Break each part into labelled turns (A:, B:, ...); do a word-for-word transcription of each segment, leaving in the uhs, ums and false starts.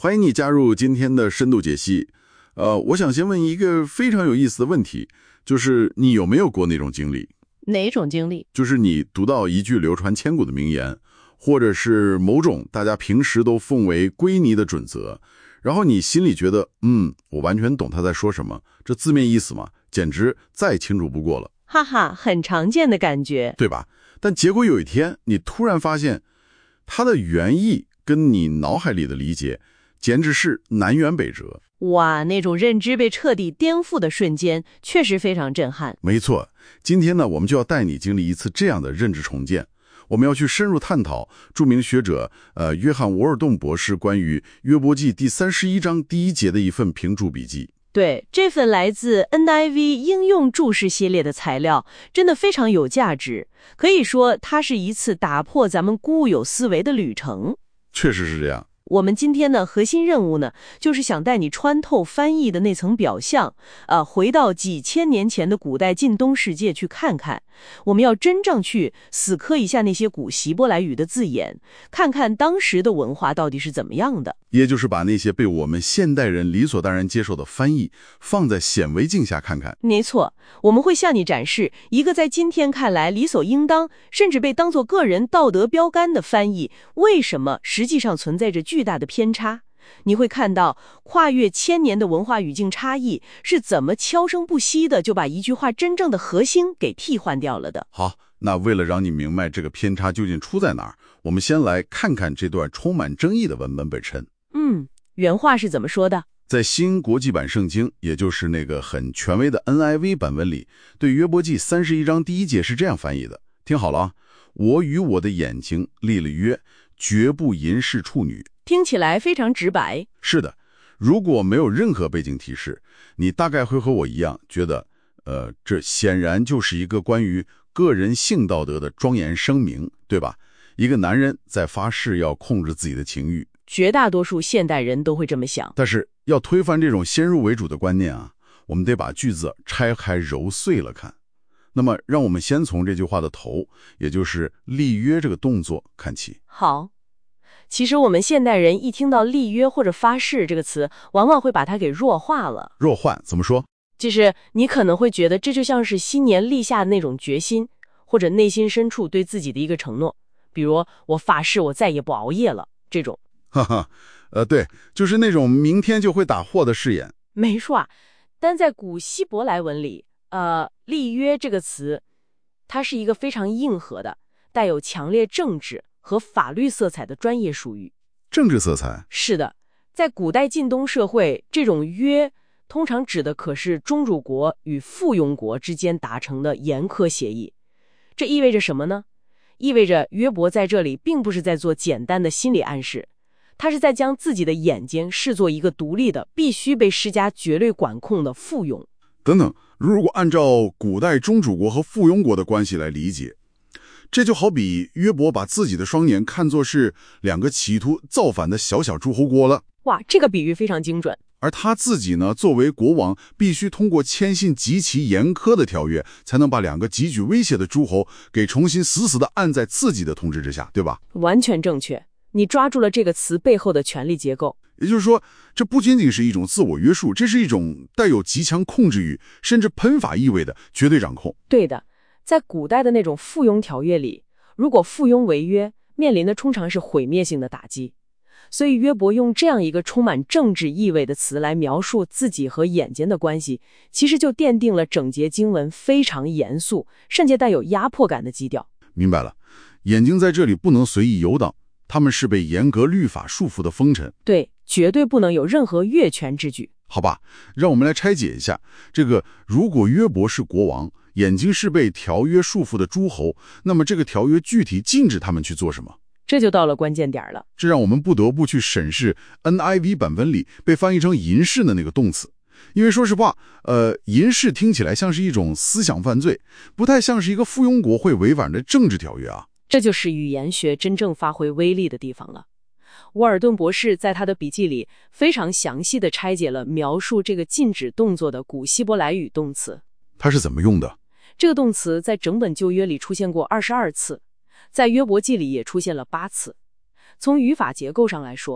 A: 欢迎你加入今天的深度解析。呃，我想先问一个非常有意思的问题，就是你有没有过那种经历？
B: 哪种经历？
A: 就是你读到一句流传千古的名言，或者是某种大家平时都奉为圭臬的准则，然后你心里觉得，嗯，我完全懂他在说什么，这字面意思嘛，简直再清楚不过了。
B: 哈哈，很常见的感觉，
A: 对吧？但结果有一天，你突然发现，它的原意跟你脑海里的理解，简直是南辕北辙。
B: 哇，那种认知被彻底颠覆的瞬间，确实非常震撼。
A: 没错，今天呢，我们就要带你经历一次这样的认知重建。我们要去深入探讨著名学者呃约翰·沃尔顿博士关于约伯记第三十一章第一节的一份评注笔记。
B: 对，这份来自 N I V 应用注释系列的材料真的非常有价值，可以说它是一次打破咱们固有思维的旅程。
A: 确实是这样。
B: 我们今天的核心任务呢，就是想带你穿透翻译的那层表象，呃，回到几千年前的古代近东世界去看看。我们要真正去死磕一下那些古希伯来语的字眼，看看当时的文化到底是怎么样的。
A: 也就是把那些被我们现代人理所当然接受的翻译，放在显微镜下看看。
B: 没错，我们会向你展示一个在今天看来理所应当，甚至被当作个人道德标杆的翻译，为什么实际上存在着巨大的偏差。你会看到跨越千年的文化语境差异是怎么悄声不息的就把一句话真正的核心给替换掉了的。
A: 好，那为了让你明白这个偏差究竟出在哪儿，我们先来看看这段充满争议的文本本身。
B: 嗯，原话是怎么说的？
A: 在新国际版圣经，也就是那个很权威的 N I V 版本里，对约伯记三十一章第一节是这样翻译的，听好了啊，我与我的眼睛立了约，绝不淫视处女。
B: 听起来非常直白。
A: 是的，如果没有任何背景提示，你大概会和我一样觉得，呃，这显然就是一个关于个人性道德的庄严声明，对吧？一个男人在发誓要控制自己的情欲。
B: 绝大多数现代人都会这么想。
A: 但是要推翻这种先入为主的观念啊，我们得把句子拆开揉碎了看。那么让我们先从这句话的头，也就是立约这个动作看起。
B: 好。其实我们现代人一听到立约或者发誓这个词，往往会把它给弱化了。
A: 弱化怎么说？
B: 就是你可能会觉得这就像是新年立下的那种决心，或者内心深处对自己的一个承诺，比如我发誓我再也不熬夜了这种。
A: 哈哈，呃，对，就是那种明天就会打货的誓言。
B: 没错啊，但在古希伯来文里，呃，立约这个词，它是一个非常硬核的，带有强烈政治和法律色彩的专业术语。
A: 政治色彩？
B: 是的，在古代近东社会，这种约通常指的可是宗主国与附庸国之间达成的严苛协议。这意味着什么呢？意味着约伯在这里并不是在做简单的心理暗示，他是在将自己的眼睛视作一个独立的、必须被施加绝对管控的附庸。
A: 等等，如果按照古代宗主国和附庸国的关系来理解，这就好比约伯把自己的双眼看作是两个企图造反的小小诸侯国了。
B: 哇，这个比喻非常精准。
A: 而他自己呢，作为国王，必须通过签信极其严苛的条约，才能把两个极具威胁的诸侯给重新死死地按在自己的统治之下，对吧？
B: 完全正确，你抓住了这个词背后的权力结构。
A: 也就是说，这不仅仅是一种自我约束，这是一种带有极强控制欲，甚至喷发意味的绝对掌控。
B: 对的。在古代的那种附庸条约里，如果附庸违约，面临的通常是毁灭性的打击。所以约伯用这样一个充满政治意味的词来描述自己和眼睛的关系，其实就奠定了整节经文非常严肃，甚至带有压迫感的基调。
A: 明白了，眼睛在这里不能随意游荡，他们是被严格律法束缚的风尘。
B: 对，绝对不能有任何越权之举。
A: 好吧，让我们来拆解一下这个，如果约伯是国王，眼睛是被条约束缚的诸侯，那么这个条约具体禁止他们去做什么？
B: 这就到了关键点了。
A: 这让我们不得不去审视 N I V 版本里被翻译成淫视的那个动词。因为说实话，呃，淫视听起来像是一种思想犯罪，不太像是一个附庸国会违反的政治条约啊。
B: 这就是语言学真正发挥威力的地方了。沃尔顿博士在他的笔记里非常详细地拆解了描述这个禁止动作的古希伯来语动词。
A: 他是怎么用的？
B: 这个动词在整本旧约里出现过二十二次，在约伯记里也出现了八次。从语法结构上来说，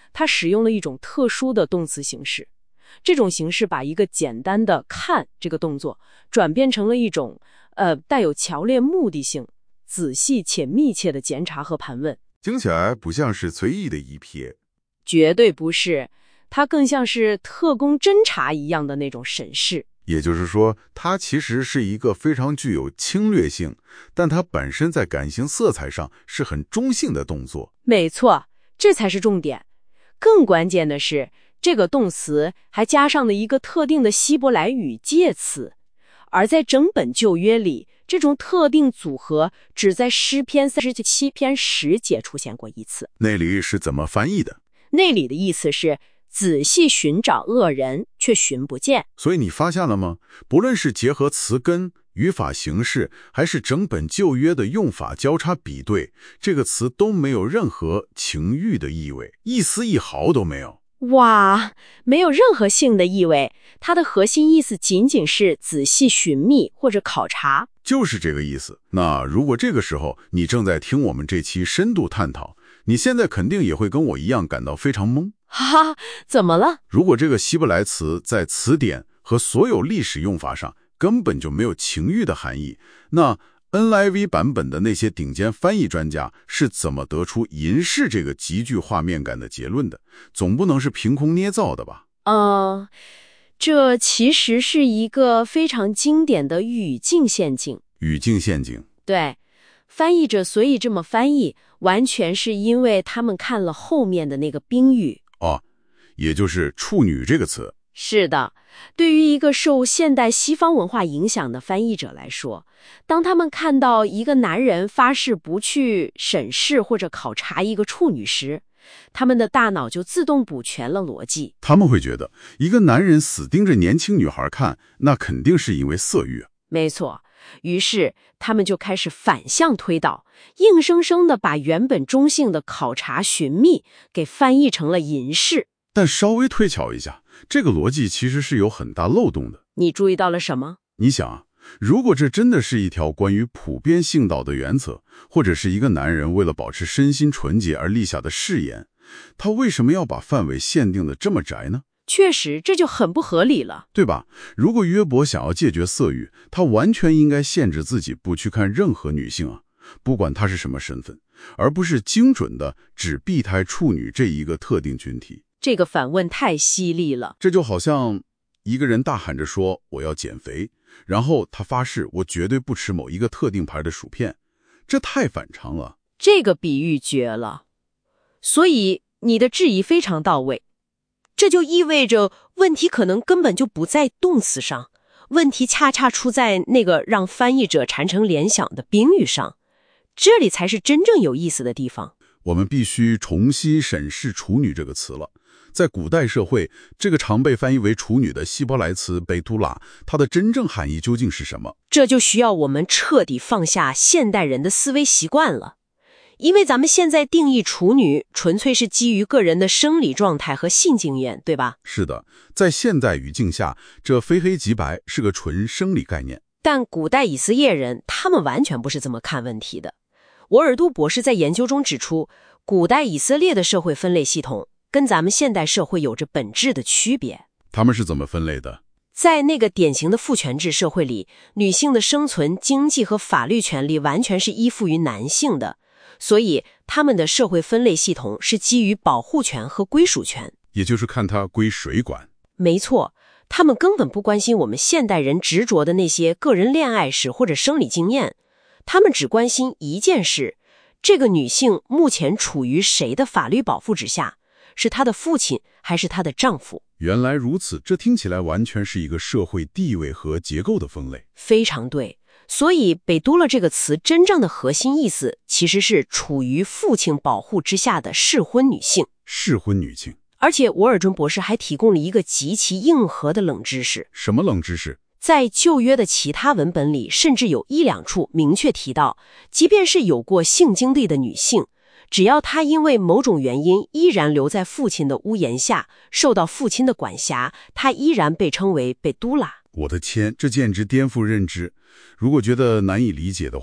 B: 它使用了一种特殊的动词形式。这种形式把一个简单的看这个动作转变成了一种呃带有强烈目的性、仔细且密切的检查和盘问。
A: 听起来不像是随意的一瞥，
B: 绝对不是，它更像是特工侦查一样的那种审视。
A: 也就是说，它其实是一个非常具有侵略性，但它本身在感情色彩上是很中性的动作。
B: 没错，这才是重点。更关键的是，这个动词还加上了一个特定的希伯来语介词，而在整本旧约里，这种特定组合只在诗篇三十七篇十节出现过一次。
A: 那里是怎么翻译的？
B: 那里的意思是仔细寻找恶人，却寻不见。
A: 所以你发现了吗？不论是结合词根、语法形式，还是整本旧约的用法交叉比对，这个词都没有任何情欲的意味，一丝一毫都没有。
B: 哇，没有任何性的意味，它的核心意思仅仅是仔细寻觅或者考察。
A: 就是这个意思。那如果这个时候你正在听我们这期深度探讨，你现在肯定也会跟我一样感到非常懵。
B: 哈哈，怎么了？
A: 如果这个希伯来词在词典和所有历史用法上根本就没有情欲的含义，那 N I V 版本的那些顶尖翻译专家是怎么得出银饰这个极具画面感的结论的？总不能是凭空捏造的吧？
B: 呃，这其实是一个非常经典的语境陷阱。
A: 语境陷阱。
B: 对，翻译者所以这么翻译，完全是因为他们看了后面的那个宾语。
A: 哦，也就是处女这个词。
B: 是的，对于一个受现代西方文化影响的翻译者来说，当他们看到一个男人发誓不去审视或者考察一个处女时，他们的大脑就自动补全了逻辑。
A: 他们会觉得，一个男人死盯着年轻女孩看，那肯定是因为色欲。
B: 没错，于是他们就开始反向推导，硬生生地把原本中性的考察寻觅给翻译成了淫视。
A: 但稍微推敲一下，这个逻辑其实是有很大漏洞的。
B: 你注意到了什么？
A: 你想啊，如果这真的是一条关于普遍性道德原则，或者是一个男人为了保持身心纯洁而立下的誓言，他为什么要把范围限定的这么窄呢？
B: 确实，这就很不合理了，
A: 对吧？如果约伯想要戒绝色欲，他完全应该限制自己不去看任何女性啊，不管她是什么身份，而不是精准的只避开处女这一个特定群体。
B: 这个反问太犀利了。
A: 这就好像一个人大喊着说我要减肥，然后他发誓我绝对不吃某一个特定牌的薯片，这太反常了。
B: 这个比喻绝了。所以你的质疑非常到位，这就意味着问题可能根本就不在动词上，问题恰恰出在那个让翻译者产生联想的宾语上，这里才是真正有意思的地方。
A: 我们必须重新审视处女这个词了。在古代社会，这个常被翻译为处女的希伯来词贝都拉，它的真正含义究竟是什么？
B: 这就需要我们彻底放下现代人的思维习惯了。因为咱们现在定义处女，纯粹是基于个人的生理状态和性经验，对吧？
A: 是的，在现代语境下，这非黑即白是个纯生理概念。
B: 但古代以色列人，他们完全不是这么看问题的。沃尔都博士在研究中指出，古代以色列的社会分类系统跟咱们现代社会有着本质的区别。
A: 他们是怎么分类的？
B: 在那个典型的父权制社会里，女性的生存、经济和法律权利完全是依附于男性的，所以他们的社会分类系统是基于保护权和归属权，
A: 也就是看它归谁管。
B: 没错，他们根本不关心我们现代人执着的那些个人恋爱史或者生理经验，他们只关心一件事：这个女性目前处于谁的法律保护之下？是她的父亲还是她的丈夫？
A: 原来如此，这听起来完全是一个社会地位和结构的分类。
B: 非常对。所以北都了这个词真正的核心意思其实是处于父亲保护之下的适婚女性。
A: 适婚女性。
B: 而且沃尔顿博士还提供了一个极其硬核的冷知识。
A: 什么冷知识？
B: 在旧约的其他文本里，甚至有一两处明确提到，即便是有过性经历的女性，只要她因为某种原因依然留在父亲的屋檐下，受到父亲的管辖，她依然被称为贝都拉。
A: 我的天，这简直颠覆认知。如果觉得难以理解的话，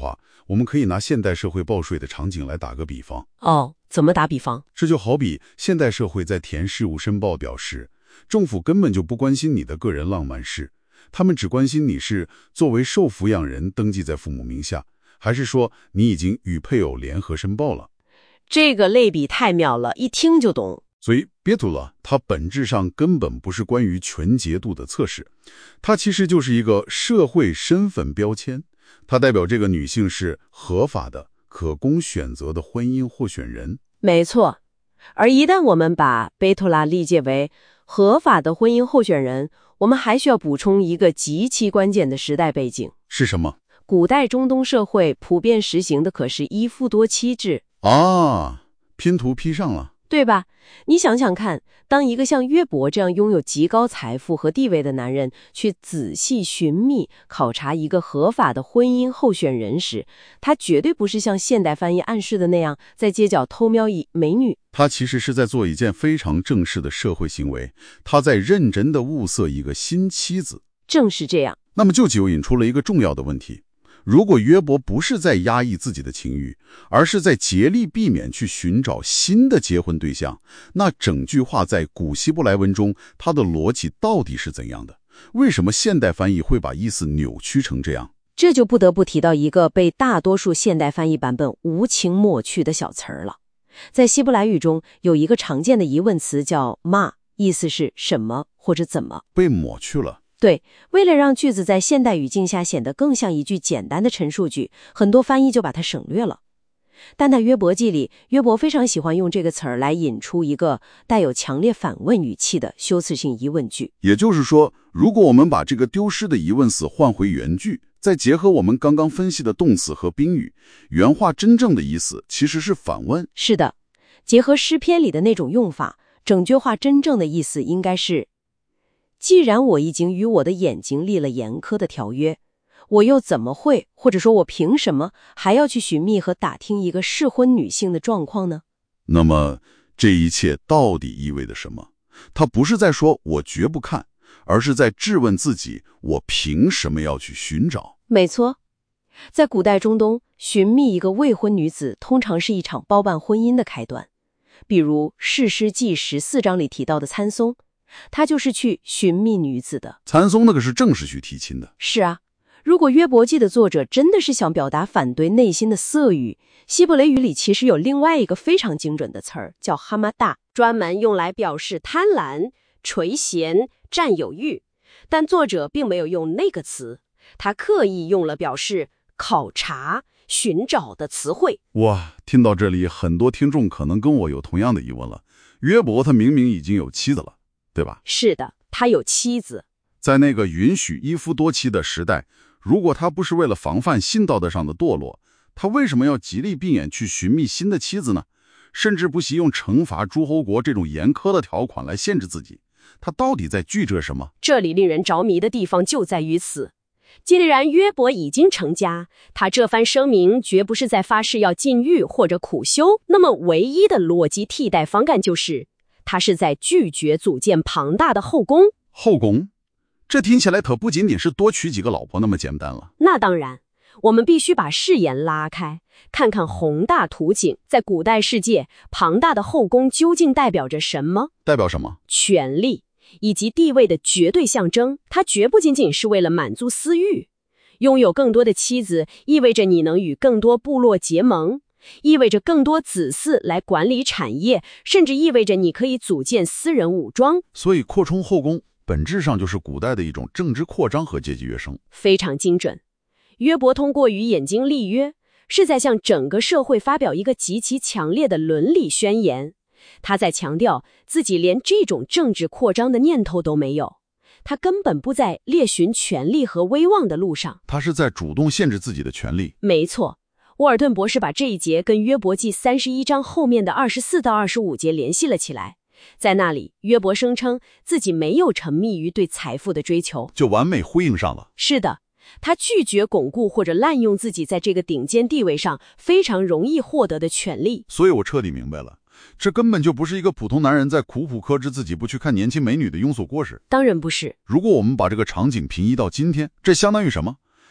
A: 我们可以拿现代社会报税的场景来打个比方。
B: 哦，怎么打比方？
A: 这就好比现代社会在填事务申报表时，政府根本就不关心你的个人浪漫事，他们只关心你是作为受抚养人登记在父母名下，还是说你已经与配偶联合申报了。
B: 这个类比太妙了，一听就懂。
A: 所以别读了，它本质上根本不是关于全节度的测试，它其实就是一个社会身份标签，它代表这个女性是合法的、可供选择的婚姻候选人。
B: 没错，而一旦我们把贝托拉理解为合法的婚姻候选人，我们还需要补充一个极其关键的时代背景。
A: 是什么？
B: 古代中东社会普遍实行的可是一夫多妻制
A: 啊，拼图拼上了。
B: 对吧？你想想看，当一个像约伯这样拥有极高财富和地位的男人去仔细寻觅、考察一个合法的婚姻候选人时，他绝对不是像现代翻译暗示的那样在街角偷瞄一美女。
A: 他其实是在做一件非常正式的社会行为，他在认真地物色一个新妻子。
B: 正是这样。
A: 那么就就引出了一个重要的问题。如果约伯不是在压抑自己的情欲，而是在竭力避免去寻找新的结婚对象，那整句话在古希伯来文中，它的逻辑到底是怎样的？为什么现代翻译会把意思扭曲成这样？
B: 这就不得不提到一个被大多数现代翻译版本无情抹去的小词儿了。在希伯来语中，有一个常见的疑问词叫 ma， 意思是什么或者怎么，
A: 被抹去了。
B: 对，为了让句子在现代语境下显得更像一句简单的陈述句，很多翻译就把它省略了。但在约伯记里，约伯非常喜欢用这个词儿来引出一个带有强烈反问语气的修辞性疑问句。
A: 也就是说，如果我们把这个丢失的疑问词换回原句，再结合我们刚刚分析的动词和宾语，原话真正的意思其实是反问。
B: 是的，结合诗篇里的那种用法，整句话真正的意思应该是：既然我已经与我的眼睛立了严苛的条约，我又怎么会，或者说我凭什么还要去寻觅和打听一个适婚女性的状况呢？
A: 那么这一切到底意味着什么？他不是在说我绝不看，而是在质问自己，我凭什么要去寻找？
B: 没错，在古代中东，寻觅一个未婚女子通常是一场包办婚姻的开端。比如《士师记》十四章里提到的参松，他就是去寻觅女子的。
A: 参松那个是正式去提亲的。
B: 是啊，如果约伯记的作者真的是想表达反对内心的色欲，希伯来语里其实有另外一个非常精准的词儿，叫哈马达，专门用来表示贪婪、垂涎、占有欲。但作者并没有用那个词，他刻意用了表示考察、寻找的词汇。
A: 哇，听到这里，很多听众可能跟我有同样的疑问了。约伯他明明已经有妻子了，对吧？
B: 是的，他有妻子。
A: 在那个允许一夫多妻的时代，如果他不是为了防范性道德上的堕落，他为什么要极力避免去寻觅新的妻子呢？甚至不惜用惩罚诸侯国这种严苛的条款来限制自己，他到底在拒绝什么？
B: 这里令人着迷的地方就在于此。既然约伯已经成家，他这番声明绝不是在发誓要禁欲或者苦修，那么唯一的逻辑替代方案就是他是在拒绝组建庞大的后宫。
A: 后宫？这听起来可不仅仅是多娶几个老婆那么简单了。
B: 那当然，我们必须把视野拉开，看看宏大图景。在古代世界，庞大的后宫究竟代表着什么？
A: 代表什么？
B: 权力以及地位的绝对象征。它绝不仅仅是为了满足私欲。拥有更多的妻子，意味着你能与更多部落结盟，意味着更多子嗣来管理产业，甚至意味着你可以组建私人武装。
A: 所以扩充后宫本质上就是古代的一种政治扩张和阶级跃升。
B: 非常精准。约伯通过与眼睛立约，是在向整个社会发表一个极其强烈的伦理宣言。他在强调自己连这种政治扩张的念头都没有，他根本不在猎寻权力和威望的路上，
A: 他是在主动限制自己的权利。
B: 没错，沃尔顿博士把这一节跟约伯记三十一章后面的二十四到二十五节联系了起来。在那里，约伯声称自己没有沉迷于对财富的追求，
A: 就完美呼应上了。
B: 是的，他拒绝巩固或者滥用自己在这个顶尖地位上非常容易获得的权利。
A: 所以我彻底明白了，这根本就不是一个普通男人在苦苦克制自己不去看年轻美女的庸俗过失。
B: 当然不是。
A: 如果我们把这个场景平移到今天，这相当于什么？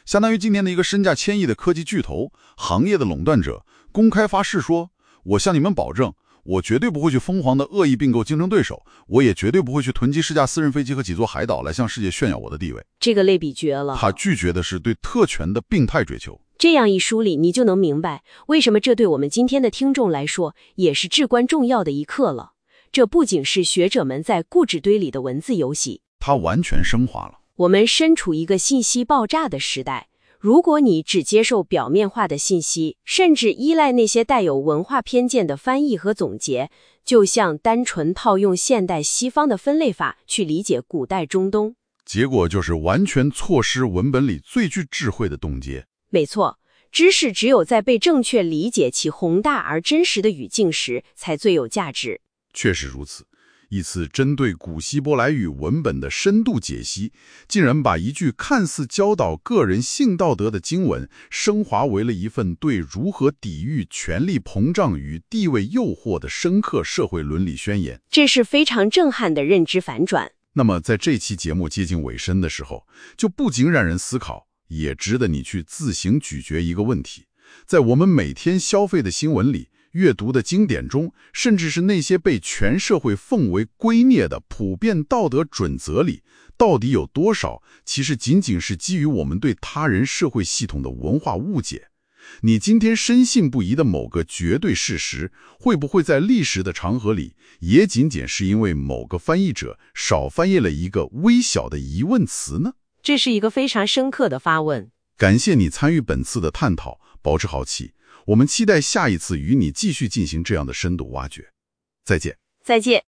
A: 相当于今年的一个身价千亿的科技巨头，行业的垄断者，公开发誓说，我向你们保证，我绝对不会去疯狂的恶意并购竞争对手，我也绝对不会去囤积市价私人飞机和几座海岛来向世界炫耀我的地位。
B: 这个类比绝了。
A: 他拒绝的是对特权的病态追求。
B: 这样一梳理，你就能明白为什么这对我们今天的听众来说也是至关重要的一课了。这不仅是学者们在故纸堆里的文字游戏，
A: 它完全升华了。
B: 我们身处一个信息爆炸的时代，如果你只接受表面化的信息，甚至依赖那些带有文化偏见的翻译和总结，就像单纯套用现代西方的分类法去理解古代中东，
A: 结果就是完全错失文本里最具智慧的洞见。
B: 没错，知识只有在被正确理解其宏大而真实的语境时，才最有价值。
A: 确实如此。一次针对古希伯来语文本的深度解析，竟然把一句看似教导个人性道德的经文，升华为了一份对如何抵御权力膨胀与地位诱惑的深刻社会伦理宣言。
B: 这是非常震撼的认知反转。
A: 那么在这期节目接近尾声的时候，就不禁让人思考，也值得你去自行咀嚼一个问题：在我们每天消费的新闻里，阅读的经典中，甚至是那些被全社会奉为圭臬的普遍道德准则里，到底有多少其实仅仅是基于我们对他人社会系统的文化误解？你今天深信不疑的某个绝对事实，会不会在历史的长河里，也仅仅是因为某个翻译者少翻译了一个微小的疑问词呢？
B: 这是一个非常深刻的发问。
A: 感谢你参与本次的探讨，保持好奇。我们期待下一次与你继续进行这样的深度挖掘。再见。
B: 再见。